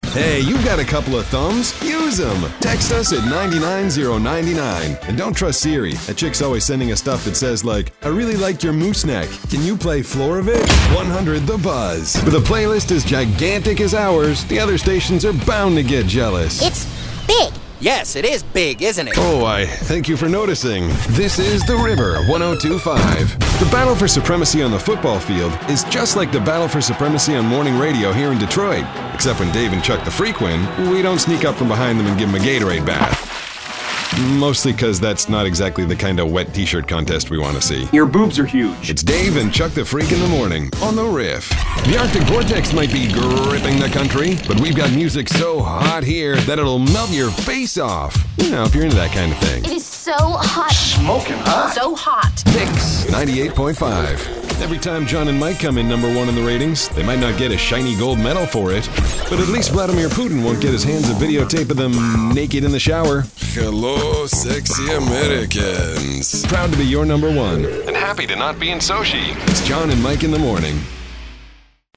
Hey, you've got a couple of thumbs? Use them. Text us at 99099. And don't trust Siri. That chick's always sending us stuff that says like, I really liked your moose neck. Can you play Florovich? 100 The Buzz. With a playlist as gigantic as ours, the other stations are bound to get jealous. It's big. Yes, it is big, isn't it? Oh, I thank you for noticing. This is The River 1025. The battle for supremacy on the football field is just like the battle for supremacy on morning radio here in Detroit. Except when Dave and Chuck the Freak win, we don't sneak up from behind them and give them a Gatorade bath. Mostly because that's not exactly the kind of wet t-shirt contest we want to see. Your boobs are huge. It's Dave and Chuck the Freak in the morning on The Riff. The Arctic Vortex might be gripping the country, but we've got music so hot here that it'll melt your face off. You know, if you're into that kind of thing. It is so hot. Smoking hot. So hot. Mix 98.5. Every time John and Mike come in number one in the ratings, they might not get a shiny gold medal for it, but at least Vladimir Putin won't get his hands a videotape of them naked in the shower. Hello, sexy Americans. Proud to be your number one, and happy to not be in Sochi. It's John and Mike in the morning.